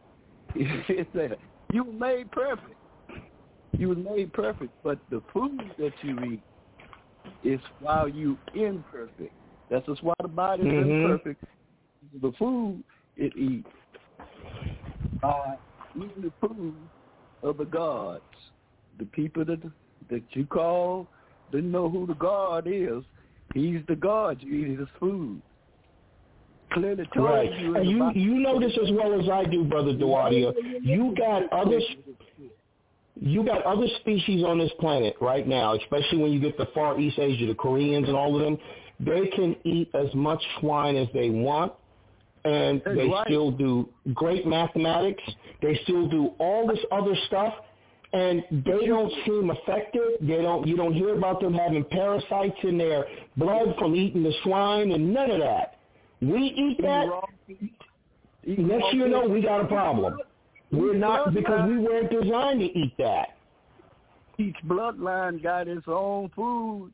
You were made perfect. You were made perfect, but the food that you eat is while you imperfect. That's just why the body is mm-hmm. imperfect. The food it eats by eating the food of the gods, the people that that you call didn't know who the God is. He's the God. You eat his food. Clearly told right. you. And you, you know this as well as I do, Brother Duadia. You got other you got other species on this planet right now, especially when you get to Far East Asia, the Koreans and all of them. They can eat as much swine as they want, and That's they right. still do great mathematics. They still do all this other stuff. And they don't seem effective. They don't. You don't hear about them having parasites in their blood from eating the swine and none of that. We eat that. Next you know, we got a problem. We're not because we weren't designed to eat that. Each bloodline got its own foods.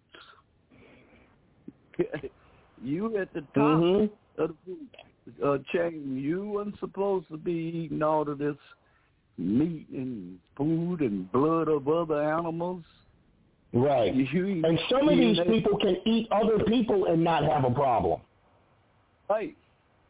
You at the top mm-hmm. of the food uh, chain. You weren't supposed to be eating all of this meat and food and blood of other animals. Right. You, and some of these people can eat other people and not have a problem. Right.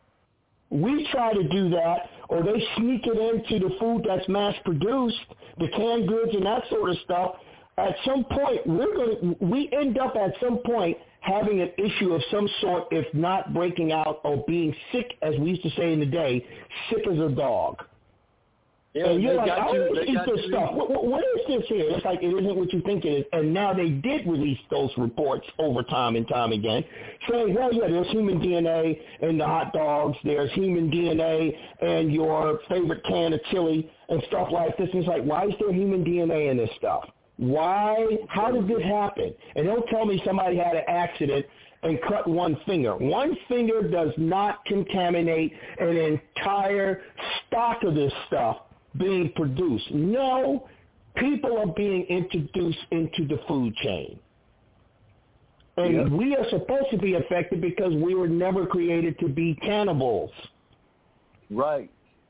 we try to do that, or they sneak it into the food that's mass-produced, the canned goods and that sort of stuff, at some point, we're going to, we end up at some point having an issue of some sort, if not breaking out or being sick, as we used to say in the day, sick as a dog. Yeah, and you're like, I you, don't eat this stuff. What, what, what is this here? It's like, it isn't what you think it is. And now they did release those reports over time and time again, saying, well, yeah, there's human D N A in the hot dogs. There's human D N A in your favorite can of chili and stuff like this. And it's like, why is there human D N A in this stuff? Why? How did this happen? And don't tell me somebody had an accident and cut one finger. One finger does not contaminate an entire stock of this stuff being produced. No, people are being introduced into the food chain. And yep. we are supposed to be affected because we were never created to be cannibals. Right.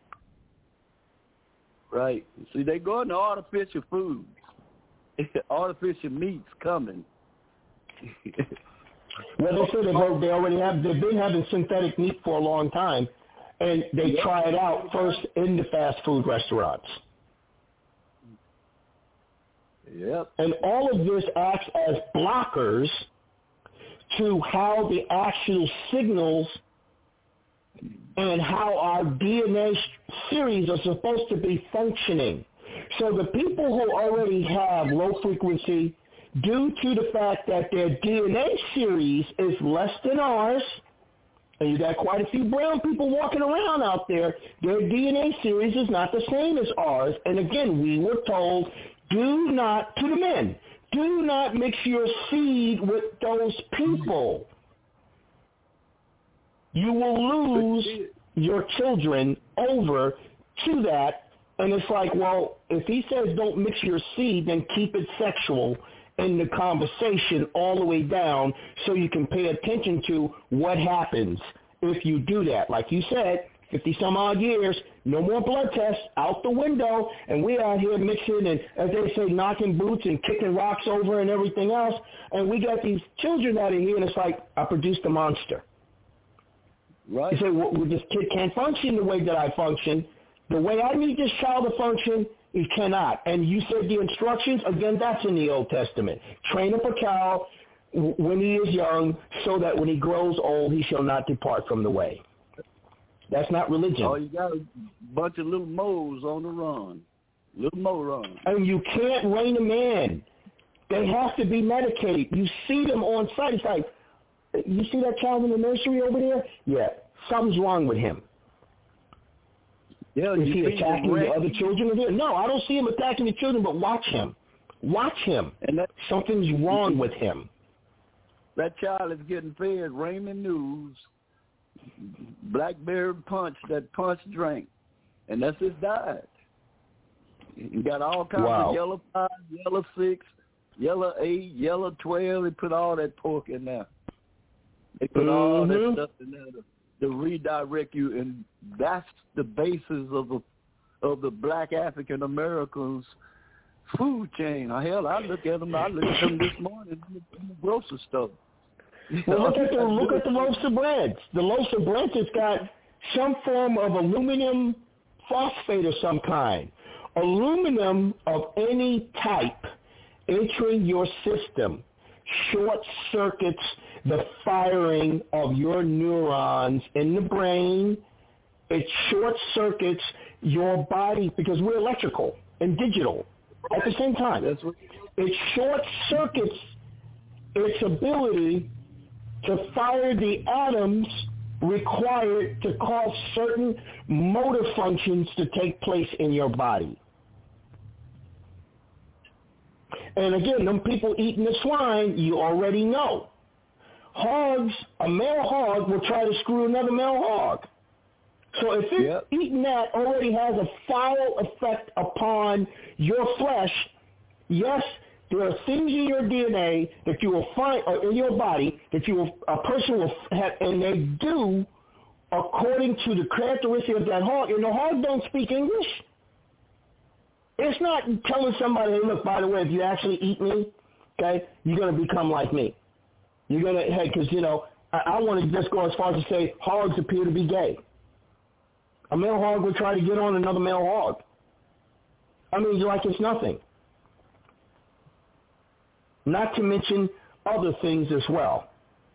Right. See, they go into artificial food. Artificial meat's coming. Well, they said they, they already have, they've been having synthetic meat for a long time. And they yep. try it out first in the fast food restaurants. Yep. And all of this acts as blockers to how the actual signals and how our D N A series are supposed to be functioning. So the people who already have low frequency, due to the fact that their D N A series is less than ours, and you got quite a few brown people walking around out there, their D N A series is not the same as ours. And again, we were told, do not, to the men, do not mix your seed with those people. You will lose your children over to that. And it's like, well, if he says don't mix your seed, then keep it sexual in the conversation all the way down so you can pay attention to what happens if you do that. Like you said, fifty-some odd years, no more blood tests, out the window, and we're out here mixing and, as they say, knocking boots and kicking rocks over and everything else, and we got these children out of here, and it's like, I produced a monster. Right. You say, well, this kid can't function the way that I function. The way I need this child to function, he cannot. And you said the instructions, again, that's in the Old Testament. Train up a child when he is young so that when he grows old, he shall not depart from the way. That's not religion. Oh, you got a bunch of little moles on the run. Little mole run. And you can't rein them in. They have to be medicated. You see them on site. It's like, you see that child in the nursery over there? Yeah, something's wrong with him. Yeah, is he attacking the other children? No, I don't see him attacking the children, but watch him. Watch him. And that, something's wrong with him. That child is getting fed Raymond News, Blackberry Punch, that Punch drink, and that's his diet. He got all kinds wow. of yellow five, yellow six, yellow eight, yellow twelve. They put all that pork in there. They put mm-hmm. all that stuff in there to, to redirect you, and that's the basis of the of the black African Americans food chain. Hell, I look at them. I look at them this morning in the grocery store. Well, look at the look at the loaves of bread. The loaves of bread has got some form of aluminum phosphate of some kind. Aluminum of any type entering your system short circuits the firing of your neurons in the brain. It short circuits your body because we're electrical and digital at the same time. It short circuits its ability to fire the atoms required to cause certain motor functions to take place in your body. And again, them people eating the swine, you already know. Hogs, a male hog will try to screw another male hog. So if it's yep. eating that already has a foul effect upon your flesh, yes, there are things in your D N A that you will find, or in your body, that you will, a person will have, and they do according to the characteristic of that hog. And the hog don't speak English. It's not telling somebody, hey, look, by the way, if you actually eat me, okay, you're going to become like me. You're going to, hey, because, you know, I, I want to just go as far as to say hogs appear to be gay. A male hog would try to get on another male hog. I mean, like it's nothing. Not to mention other things as well.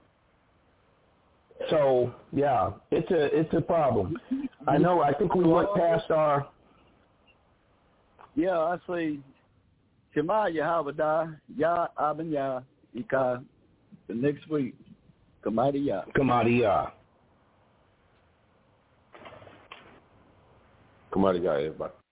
So, yeah, it's a it's a problem. I know, I think we went past our... Yeah, I say, Shema Yahavada, Ya Abin Ya, Ika, the next week, Kamadi Ya. Kamadi Ya. Kamadi Ya, everybody.